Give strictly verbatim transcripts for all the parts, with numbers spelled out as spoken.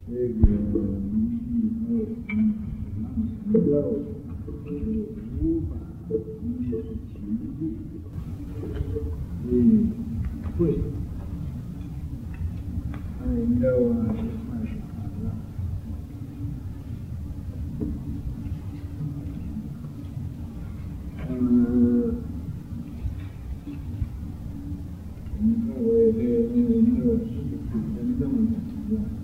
这个没有什么让人要是无法一是情绪，嗯，会，还有啊是太傻了，嗯，你看我这个那个那个是真正的什么？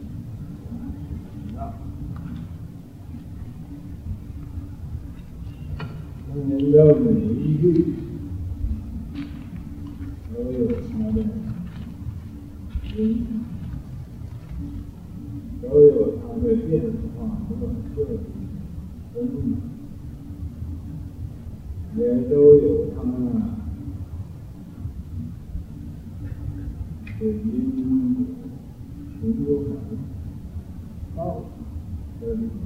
人的每一句都有它的影响，都有它的变化和特点，嗯，也都有它的因果循环道理的里面。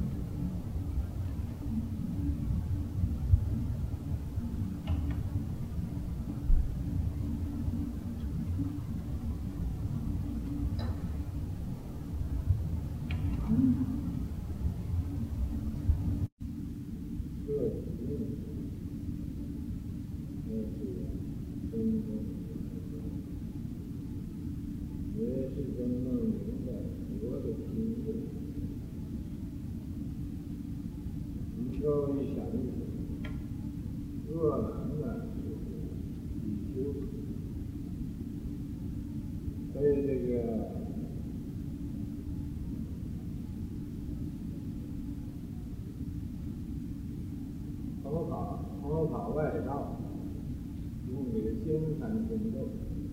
各位想一想，恶难的是比丘，所以这个佛法佛法外道用这个仙禅天咒，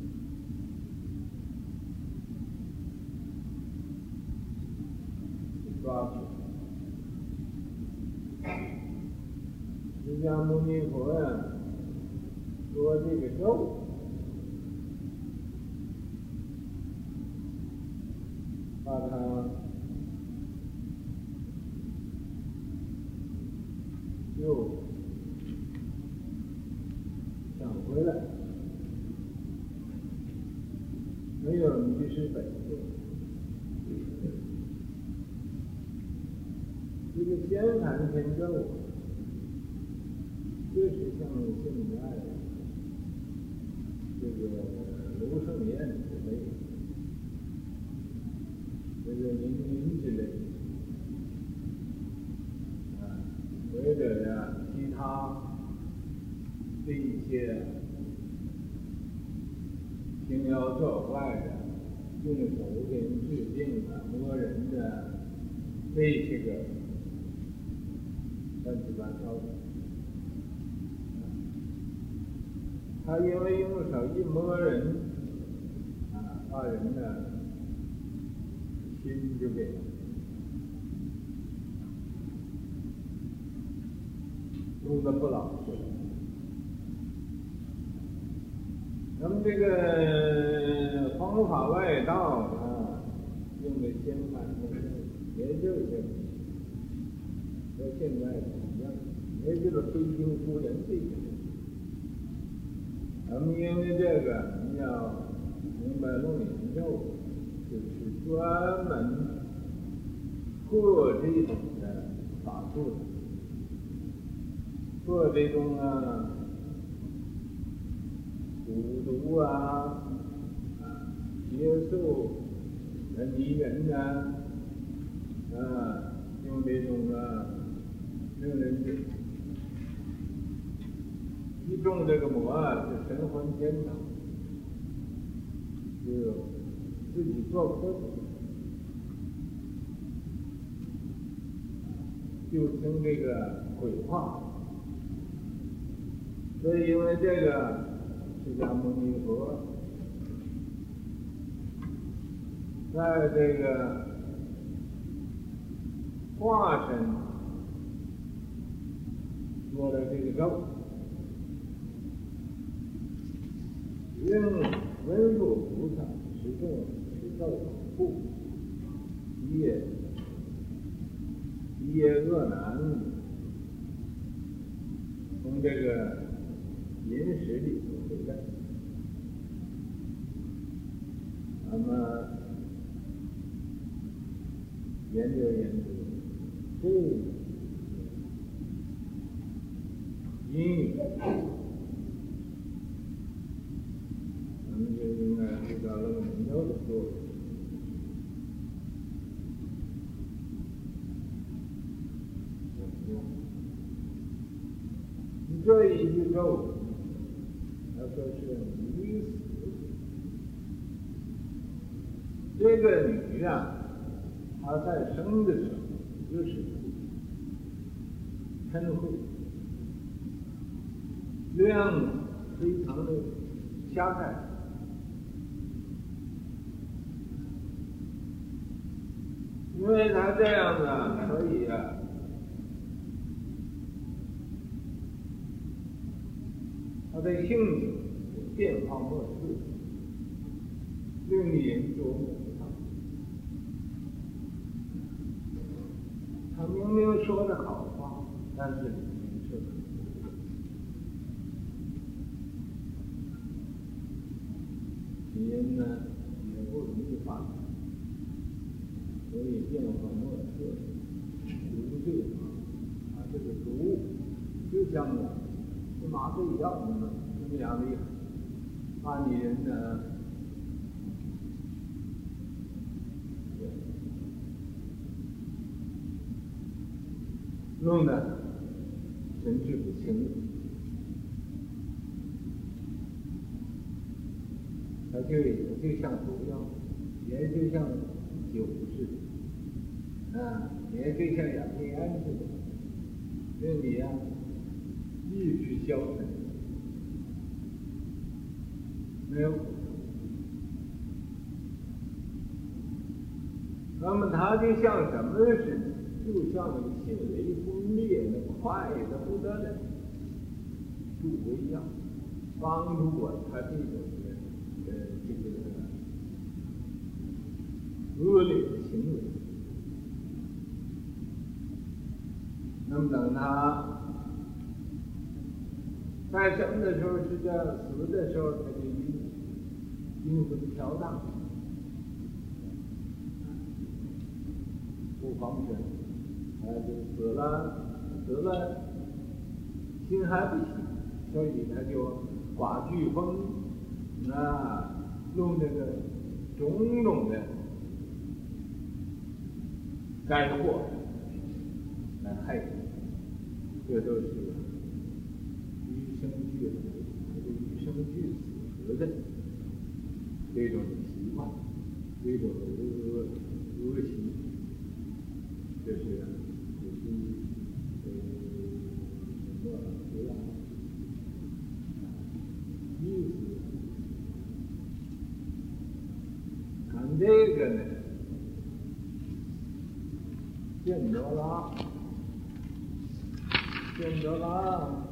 抓取。释迦牟尼佛呀，说这个咒，把它又想回来，没有迷失本性。这个仙禅天咒，就是像现在这个卢胜彦之类，这个林林之类，啊，或者呀其他这一些轻徭作坏的，用手给人治病的、摸人的，这些个乱七八糟的。他因为用手一摸人，啊，把人的心就给弄得不老实。那么这个方法外道啊，用的仙禅天咒，也就是这个，和现在一样，也就是推心出人这个。那么因为这个，你要明白楞严咒，就是专门破这种的法术，破这种啊蛊毒啊、邪术、迷人呐，啊，用这种啊令人一中这个魔啊，是神魂颠倒，就自己做不到，就称这个鬼话。所以因为这个释迦牟尼佛在这个化身说的这个咒，应文殊菩萨持咒持咒护业业恶难，从这个饮食里头回来。那么研究研究这个英语，咱们就应该知道那个研究的作用。这一宇宙，他说是女死，这个女啊，她在生的时候就是嗔恚，量非常的狭窄，因为她这样子，所以啊。他的性情变化莫测，令人琢磨不到。他明明说的好话，但是里面却很不对。人呢也不容易发展，所以变化莫测。毒这个啊，这个毒就像我。跟麻醉药那么那么样厉害，把你人呢，弄得神志不清。它就也就像毒药，也就像酒似的，啊，也就像氧气胺似的，令你呀。意志消沉，没有。那么它就像什么似的？就像那个迅雷锋烈的，快的不得了，助我一样，帮助我他这种的呃这个恶劣的行为。那么等他。在生的时候是这样，死的时候他就阴阴魂飘荡，不防身，啊，就死了，死了，心还不行，所以他就刮飓风，啊，用这个种种的灾祸来害人，这都是。与生俱来，这个与生俱死的这种习惯，这种恶恶习，这是这是呃什么这样意思？看这个呢，见着了，见着了。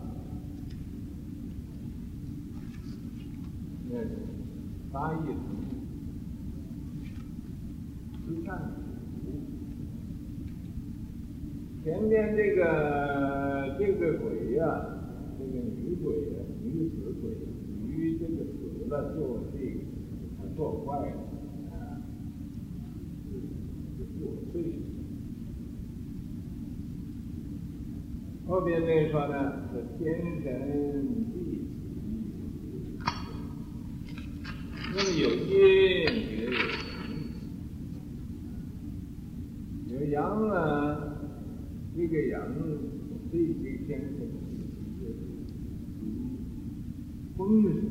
那是八义图，十善前面这个这个鬼呀、啊，这个女鬼呀、啊，女死鬼，女这个死了做这个，他做坏了啊，是是作祟。后边那说呢是天神地。那么有阴也有阳，有阳啊，这个阳这些天神就是风神，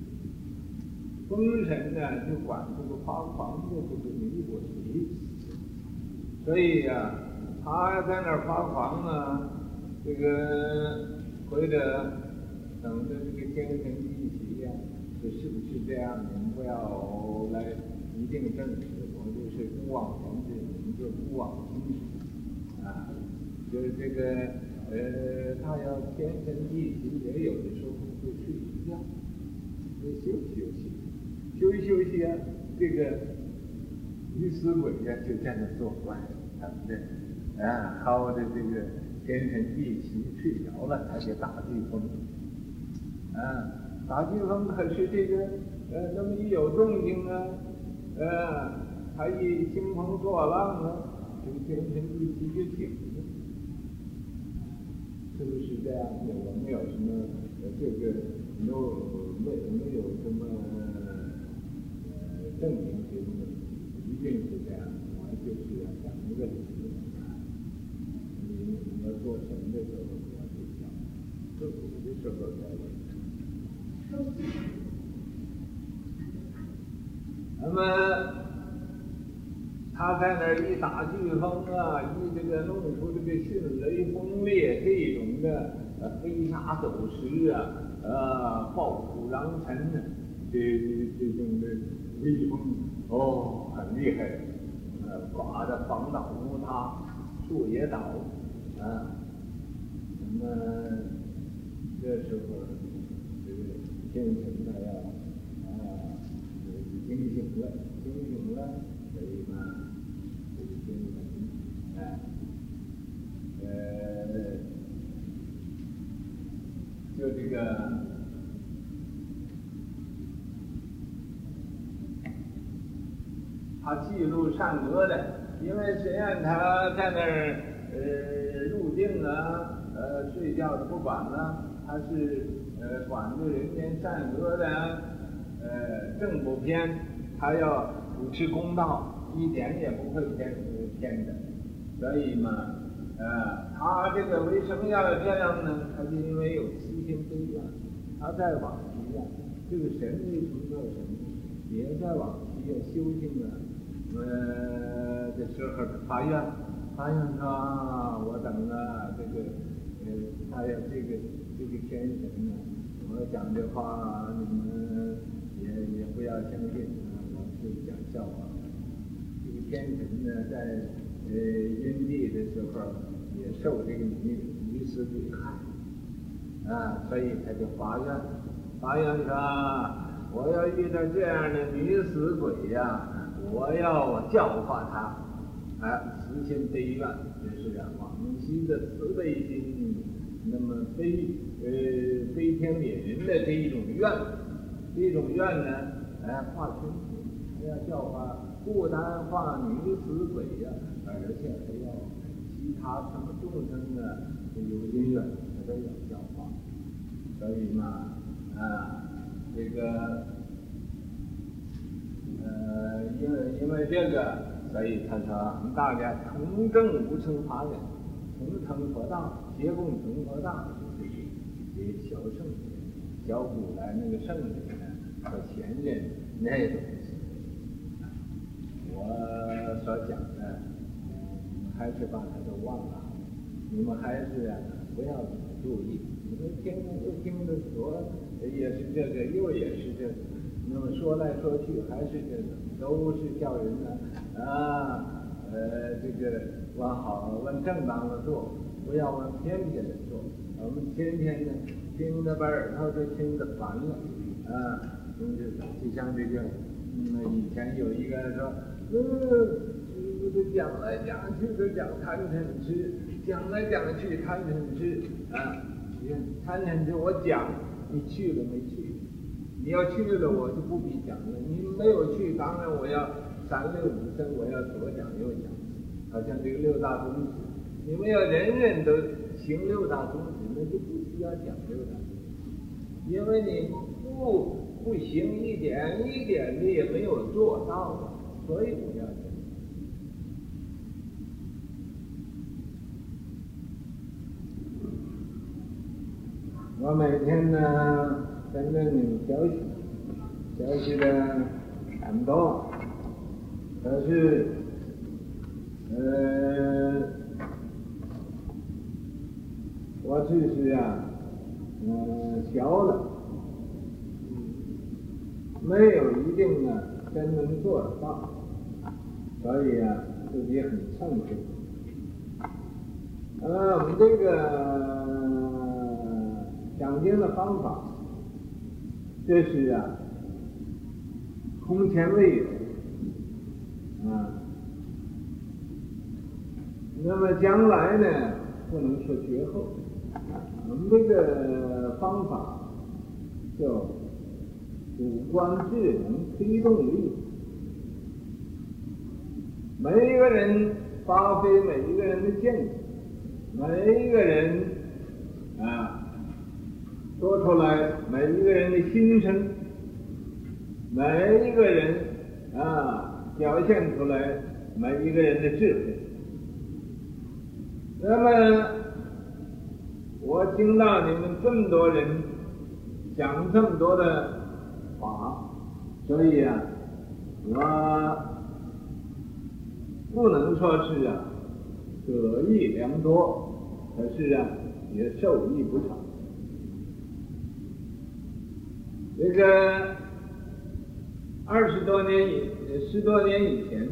风神呢就管这个发狂的这个女鬼，所以呀、啊，他在那儿发狂啊，这个或者等着这个天神地奇呀。这是不是这样？你们不要来一定证实，我就是孤妄言之，你们就孤妄听之啊。就是这个呃，他要天神地奇，也有的时候会睡一觉，会休息休息，休息休息啊，这个女死鬼呀就在那作怪，对不对？啊，靠着这个天神地奇睡着了，他就打飓风，啊。打飓风可是这个呃，那么一有动静啊，呃，他一兴风作浪啊， 这个天神一提就挺了，是不是这样的？我没有什么呃这个没有没没有什么呃证明什么的，一定是这样。我就是要讲一个理论啊，你你要做神的时候，你要去讲，做古的时候才有。那么他在那儿一打飓风啊，一这个弄出这个迅雷轰烈这种的呃飞沙走石啊，呃暴土扬尘呢，这这种的威风哦很厉害，呃刮的房倒屋塌，树也倒啊。那么这时候这个天神他要啊惊醒了，惊醒了，所以嘛。这个天神，哎，呃，就这个，他记录善恶的，因为虽然他在那儿呃入定啊，呃睡觉的不管了，他是呃管住人间善恶的，呃正不偏，他要主持公道。一点也不会偏偏的，所以嘛，呃，他这个为什么要这样呢？他就因为有慈心悲愿。他在往期啊，这个神为什么叫神？也在往期啊修行啊，呃的时候发愿，发愿说我等啊这个呃，他要这个这个天神呢，我讲的话你们也也不要相信啊，我是讲笑话。天神呢，在呃阴地的时候，也受这个女女死鬼害，啊，所以他就发愿，发愿说，我要遇到这样的女死鬼呀、啊，我要教化她，啊，慈心悲愿，这是啊往昔的慈悲心，那么悲呃悲天悯人的这一种愿，这种愿呢，哎，化身体，还要教化。不单化女死鬼呀、啊，而且还要其他什么众生呢有因缘，他都要教化。所以嘛，啊，这个呃，因为因为这个，所以他说大家同证无生法忍，同成佛道，皆共成佛道，就是这些小圣人、小古来那个圣人呢和贤人那种。我所讲的，嗯，还是把它都忘了。你们还是啊，不要怎么注意。你们听就听着说，也是这个，又也是这个。那么说来说去还是这个，都是叫人呢啊，呃，这个往好、往正当的做，不要往偏偏的做。我们天天呢听着把耳朵都听得烦了啊，嗯，就就像这个，嗯，以前有一个说。嗯，师傅讲来讲去都讲贪嗔痴，讲来讲去贪嗔痴啊！你看贪嗔痴，我讲你去了没去？你要去了，我就不必讲了。你没有去，当然我要三六五声，我要左讲右讲。好像这个六大宗旨，你们要人人都行六大宗旨，那就不需要讲六大宗旨，因为你不不行一点一点的也没有做到啊。所以不要紧。我每天呢，跟着你休息，休息的很多，可是，呃，我只是啊，呃，小了，没有一定呢真能做得到。所以啊，自己很惭愧。呃，我们这个讲经的方法，这是啊，空前未有啊。那么将来呢，不能说绝后。我们这个方法叫主观智能推动力。每一个人发挥每一个人的见解，每一个人啊说出来每一个人的心声，每一个人啊表现出来每一个人的智慧。那么我听到你们这么多人讲这么多的话，所以啊我不能说是啊得益良多，可是啊也受益不少。这个二十多年以十多年以前，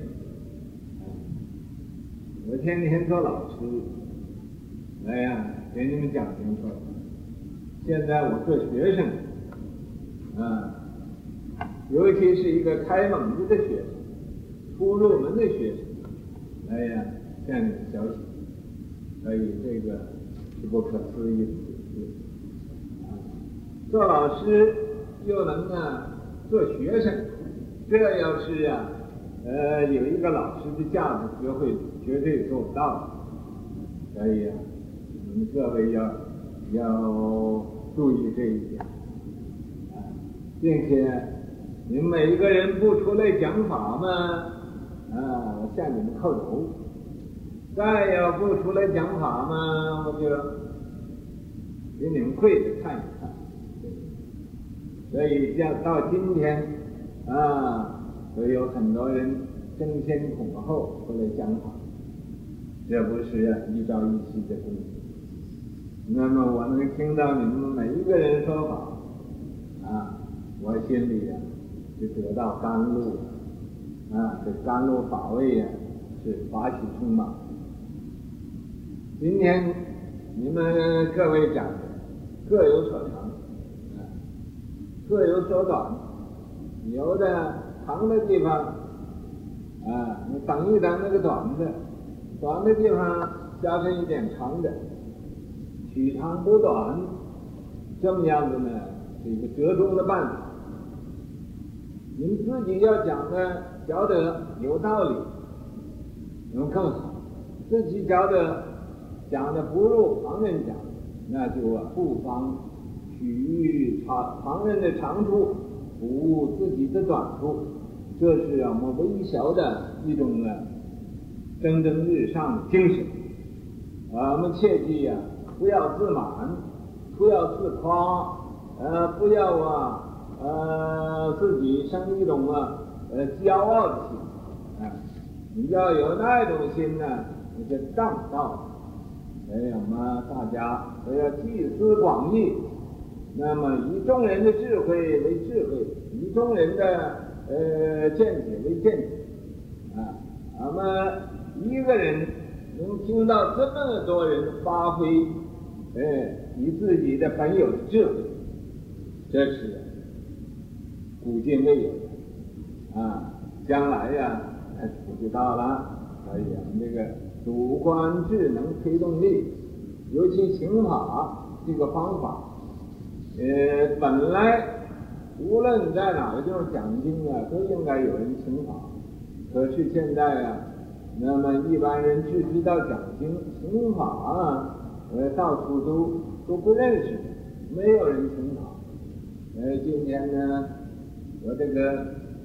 我天天做老师，哎呀给你们讲清楚。现在我做学生啊，尤其是一个开蒙子的学生，初入门的学生，哎呀向你们消息，所以这个是不可思议的事啊。做老师又能啊做学生，这要是啊呃有一个老师的架子学会，绝对做不到的。所以啊你们各位要要注意这一点啊，并且你们每一个人不出来讲法嘛啊，我向你们叩头；再要不出来讲法嘛，我就给你们跪着看一看。所以像到今天啊，都有很多人争先恐后出来讲法，这不是啊一朝一夕的功夫。那么我能听到你们每一个人说法啊，我心里啊就得到甘露啊，这甘露法味啊是法喜充满。今天你们各位讲的各有所长啊，各有所短，有的长的地方啊，你等一等那个短的，短的地方加上一点长的，取长补短，这么样子呢是一个折中的办法。你们自己要讲的觉得有道理，那么更好；自己觉得讲的不如旁人讲，那就啊不妨取长旁人的长处，补自己的短处。这是啊我们微小的一种呢蒸蒸日上的精神。啊，我们切记呀、啊，不要自满，不要自夸，呃，不要啊。呃，自己生一种啊，呃，骄傲的心啊！你要有那种心呢，你就正道。哎呀嘛，大家都要集思广益，那么以众人的智慧为智慧，以众人的呃见解为见解啊。那么一个人能听到这么多人发挥，哎，以自己的本有的智慧，这是古今未有的啊，将来呀、啊，不知道了。所以啊，这个主观智能推动力，尤其刑法这个方法，呃，本来无论在哪个地方讲经啊，都应该有人请法。可是现在啊，那么一般人只知道讲经，请法啊，呃，到处都都不认识，没有人请法。呃，今天呢。我这个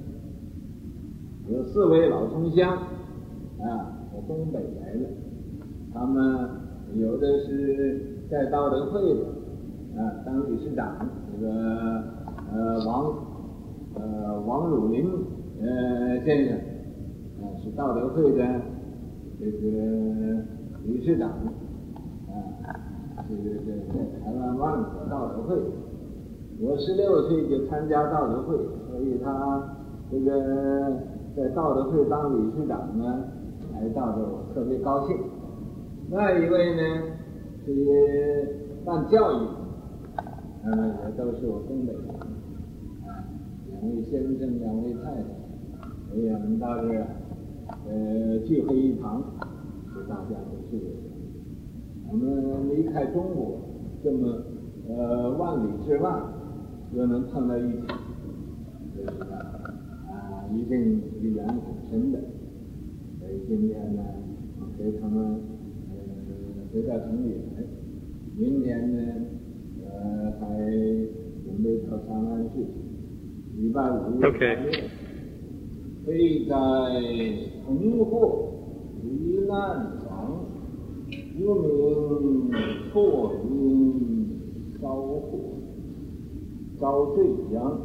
有四位老同乡啊，我东北来的，他们有的是在道德会的啊当理事长，这个呃王呃王汝霖呃先生啊是道德会的这个理事长啊，是这个台湾万国道德会。我十六岁就参加道德会，所以他这个在道德会当理事长呢，来到的我特别高兴。那一位呢是办教育，那么也都是我东北人啊，两位先生，两位太太，所以我们到这儿呃聚会一堂，给大家都是我们离开中国这么呃万里之外。又能碰到一起，这是啊，一定是缘很深的。所以今天呢， 给他们呃回到城里来。明天呢，呃，还准备到长安市，礼拜五方面，会在横祸离难房，又名错因遭祸，遭罪殃。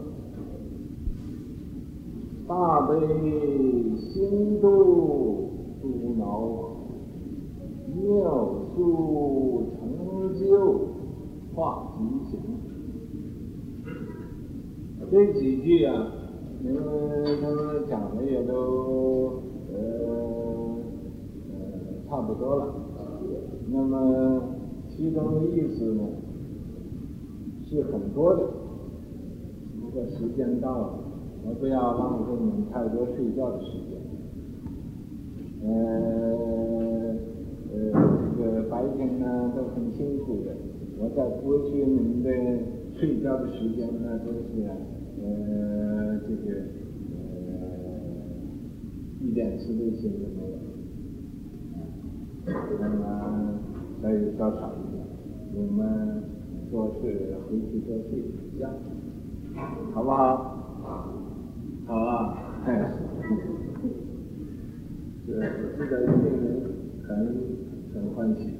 大悲心度诸恼，妙术成就化吉祥。这几句啊，因为他们讲的也都呃呃差不多了。那么其中的意思呢是很多的，如果时间到了，我不要浪费你们太多睡觉的时间。呃呃，这个白天呢都很辛苦的，我在过去你们的睡觉的时间呢都是呃这个呃一点慈悲心都没有，那么所以稍少一点，你们做事回去多睡一觉，好不好？好啊，哎，这这个令人很很欢喜。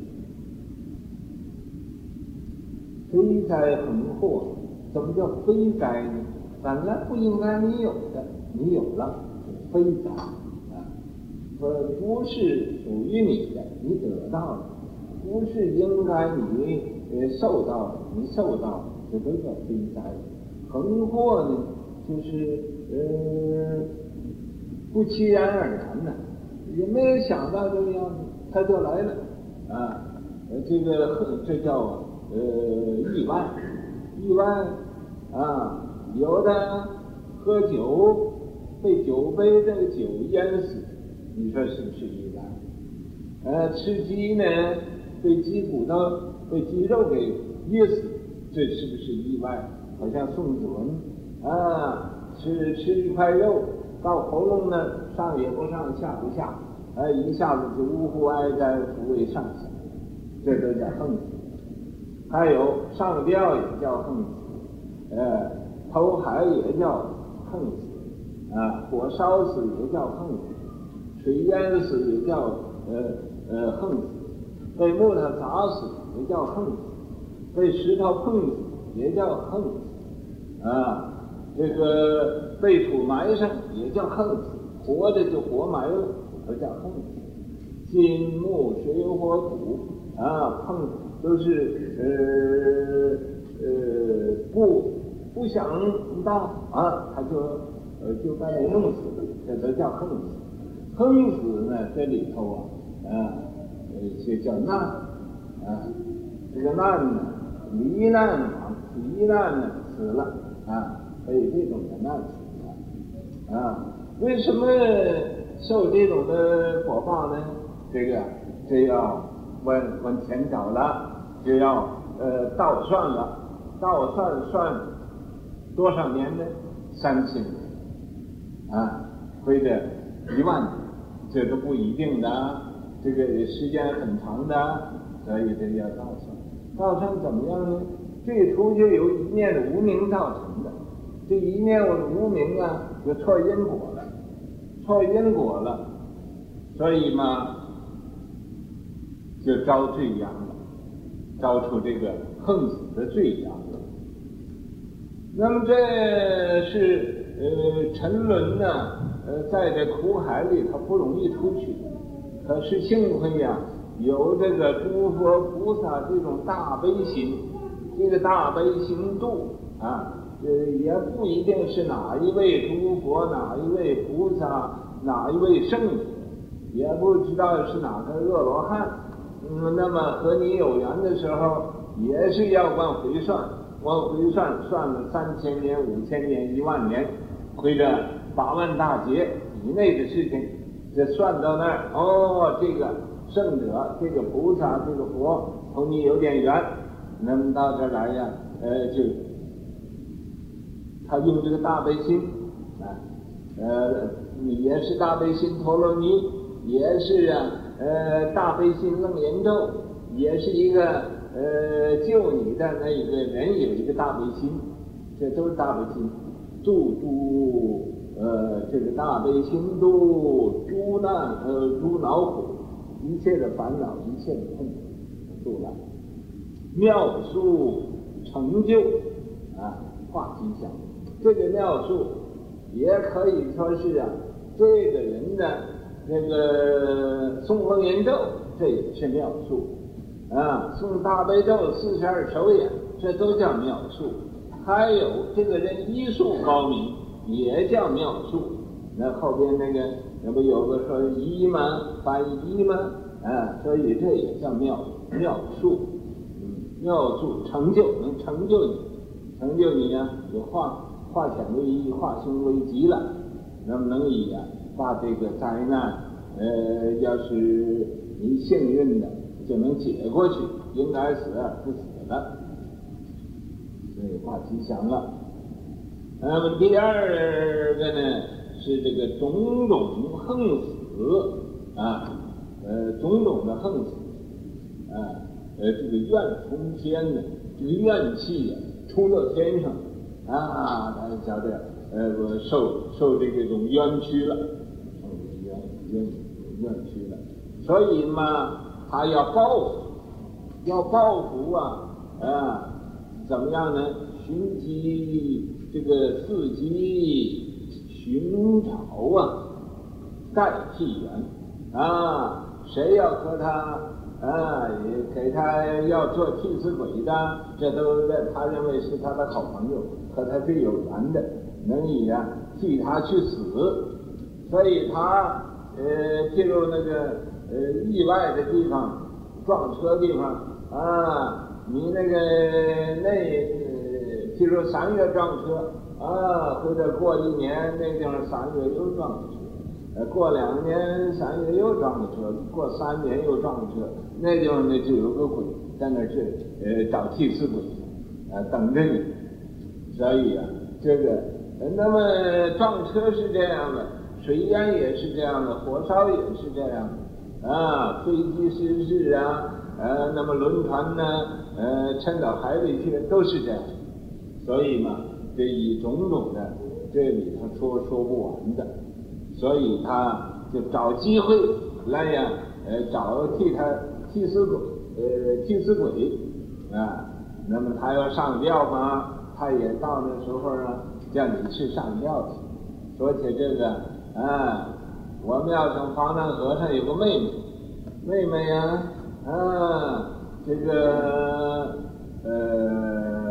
非灾横祸，什么叫非灾呢？本来不应该你有的，你有了，是非灾啊。呃，不是属于你的，你得到了；不是应该你呃受到的，你受到了，这都叫非灾。横祸呢，就是呃不期然而然的，也没有想到这个样子，它就来了啊。呃，这个这叫呃意外，意外啊。有的喝酒被酒杯这个酒淹死，你说是不是意外？呃，吃鸡呢被鸡骨头被鸡肉给噎死，这是不是意外？好像宋子文啊，吃吃一块肉到喉咙呢，上也不上，下不下，哎，一下子就呜呼哀哉，抚慰上下，这都叫横死。还有上吊也叫横死，呃，投海也叫横死，啊，火烧死也叫横死，水淹死也叫呃呃横死，被木头砸死也叫横死，被石头碰死也叫横死，啊，这个被土埋上也叫横死，活着就活埋了，都叫横死。金木水火土啊，碰都是呃呃不不想到啊，他就呃就把你弄死了，这都叫横死。横死呢，这里头啊啊呃就叫难啊，这个难呢，罹难亡，罹难呢死了啊，所以这种的难死了啊。为什么受这种的果报呢？这个这要往往前找了，就要呃倒算了，倒算算多少年呢？三千年啊，或者一万年，这都不一定的，这个时间很长的，所以这要倒算。倒算怎么样呢？最初就有一念的无明造成的，这一念无明啊，就错因果了，错因果了，所以嘛，就遭罪殃了，遭出这个横死的罪殃了。那么这是呃沉沦呢，呃在这苦海里它不容易出去，可是幸亏呀、啊、有这个诸佛菩萨这种大悲心，这个大悲心度啊，呃也不一定是哪一位诸佛哪一位菩萨哪一位圣者，也不知道是哪个恶罗汉。嗯，那么和你有缘的时候，也是要往回算，往回算，算了三千年、五千年、一万年，或者八万大劫以内的事情，这算到那儿，哦，这个圣者、这个菩萨、这个佛同你有点缘，那么到这儿来呀，呃，就他用这个大悲心啊，呃，你也是大悲心陀罗尼，也是啊。 呃大悲心楞严咒，也是一个呃救你的那一个人有一个大悲心，这都是大悲心，度诸呃这个大悲心度诸难呃诸恼苦，一切的烦恼，一切的痛苦度了，妙术成就啊化吉祥，这个妙术也可以说是啊，这个人的那个诵楞严咒，这也是妙术啊，诵大悲咒四十二首演，这都叫妙术。还有这个人医术高明，也叫妙术。那后边那个那不有个说医吗？翻医吗？啊，所以这也叫妙妙术。嗯，妙术成就能成就你，成就你啊，有化化险为夷，化凶为吉了。那么能以啊，把这个灾难，呃，要是你幸运的，就能解过去，应该死啊，不死了。所以化吉祥了。那么第二个呢，是这个种种横死啊，呃，种种的横死啊，呃，这个怨冲天呢，这个怨气啊，冲到天上啊，大家晓得，呃，我受受这个种冤屈了，受冤冤冤屈了，所以嘛，他要报复，要报复啊啊，怎么样呢？寻机这个伺机寻找啊，代替缘啊，谁要和他啊，也给他要做替死鬼的，这都他认为是他的好朋友，和他最有缘的，能以啊替他去死，所以他呃，譬如那个呃意外的地方，撞车地方啊，你那个那。譬如三月撞车啊，或者过一年那地方三月又撞了车，呃，过两年三月又撞了车，过三年又撞了车，那地方呢就有个鬼在那去呃找替死鬼，啊、呃、等着你。所以啊，这个呃那么撞车是这样的，水淹也是这样的，火烧也是这样的啊，飞机失事啊，呃，那么轮船呢，呃，沉到海里去都是这样。所以嘛，这以种种的，这里头说说不完的，所以他就找机会来呀，呃，找替他替死鬼，呃，替死鬼啊。那么他要上吊嘛，他也到那时候啊，叫你去上吊去。说起这个啊，我们要从方丈和尚有个妹妹，妹妹呀，啊，这个呃。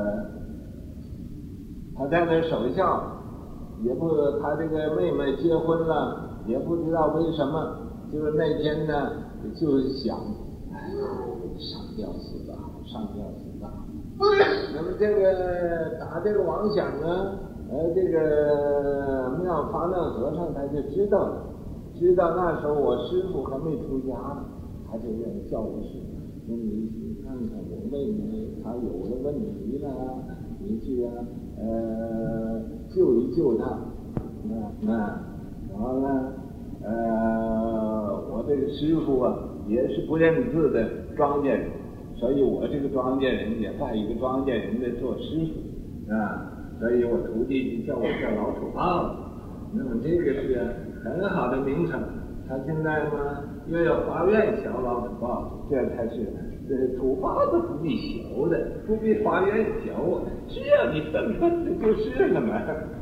他在那守孝，也不，他这个妹妹结婚了，也不知道为什么，就是那天呢，就是想，哎，上吊死吧，上吊死吧。那么这个打这个妄想呢，呃，这个妙方丈和尚他就知道了，知道那时候我师父还没出家呢，他就愿意叫我师父，说你去看看我妹妹，她有了问题了，你去啊。呃，救一救他，那那，然后呢，呃，我这个师傅啊，也是不认字的庄稼人，所以我这个庄稼人也拜一个庄稼人的做师傅啊，所以我徒弟就叫我叫老土豹子。那么这个是很好的名称，他现在嘛又要法院小老土豹子，这才是。这土包子不必小的，不比花园小啊！只要你分分的就是了嘛。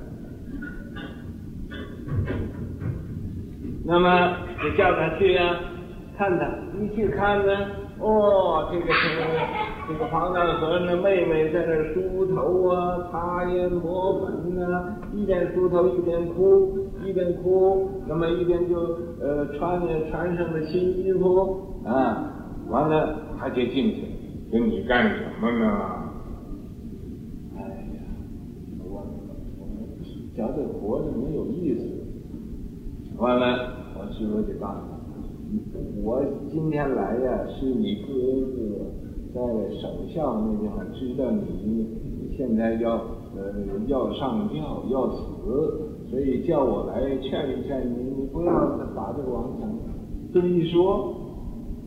那么就叫他去啊，看看，一去看呢，哦，这个是这个方丈和尚的妹妹在那儿梳头啊，擦烟抹粉啊，一边梳头一边哭，一边哭，那么一边就呃穿穿上了新衣服啊。完了，他就进去，说你干什么呢？哎呀，我我觉得活着没有意思。完了，我师傅就告诉他，我今天来呀，是你哥哥在守孝那地方知道你现在要呃要上吊要死，所以叫我来劝一劝你，你不要把这个妄想这么一说。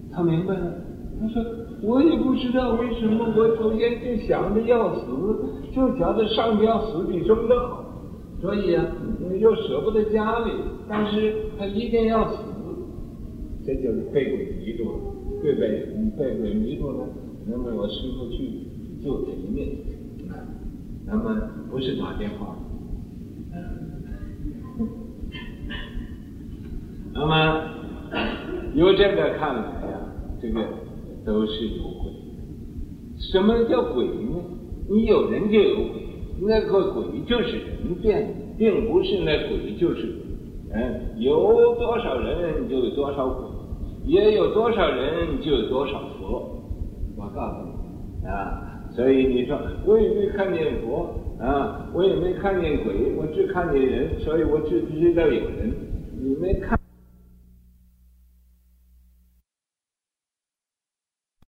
他明白了，他说我也不知道为什么，我头先就想着要死，就觉得上吊死比生的好，所以啊，又舍不得家里，但是他一定要死，这就是被鬼迷住了。被被被鬼迷住了，那么我师父去救他一命，那么不是打电话，那么由这个看来呀、啊，这个都是有鬼。什么叫鬼呢？你有人就有鬼，那个鬼就是人变的，并不是那鬼就是鬼。嗯，有多少人就有多少鬼。也有多少人就有多少佛，我告诉你啊，所以你说我也没看见佛啊，我也没看见鬼，我只看见人，所以我只知道有人，你没看。